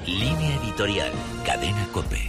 Línea editorial, Cadena COPE.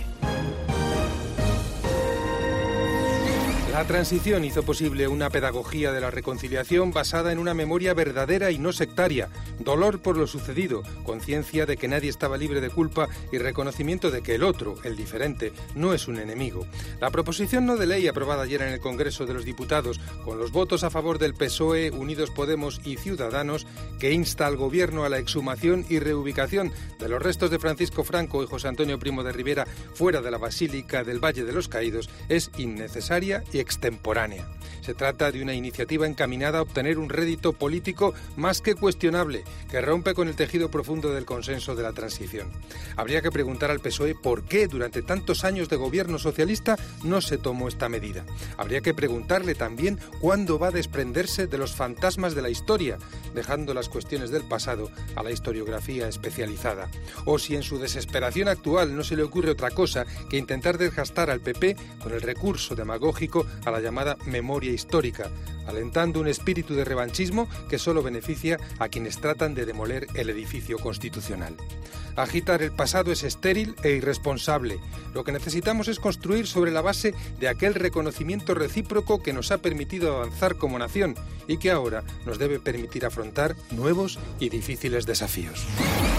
La transición hizo posible una pedagogía de la reconciliación basada en una memoria verdadera y no sectaria, dolor por lo sucedido, conciencia de que nadie estaba libre de culpa y reconocimiento de que el otro, el diferente, no es un enemigo. La proposición no de ley aprobada ayer en el Congreso de los Diputados, con los votos a favor del PSOE, Unidos Podemos y Ciudadanos, que insta al Gobierno a la exhumación y reubicación de los restos de Francisco Franco y José Antonio Primo de Rivera fuera de la Basílica del Valle de los Caídos, es innecesaria y extemporánea. Se trata de una iniciativa encaminada a obtener un rédito político más que cuestionable, que rompe con el tejido profundo del consenso de la transición. Habría que preguntar al PSOE por qué durante tantos años de gobierno socialista no se tomó esta medida. Habría que preguntarle también cuándo va a desprenderse de los fantasmas de la historia, dejando las cuestiones del pasado a la historiografía especializada. O si en su desesperación actual no se le ocurre otra cosa que intentar desgastar al PP con el recurso demagógico a la llamada memoria histórica, alentando un espíritu de revanchismo que solo beneficia a quienes tratan de demoler el edificio constitucional. Agitar el pasado es estéril e irresponsable. Lo que necesitamos es construir sobre la base de aquel reconocimiento recíproco que nos ha permitido avanzar como nación y que ahora nos debe permitir afrontar nuevos y difíciles desafíos.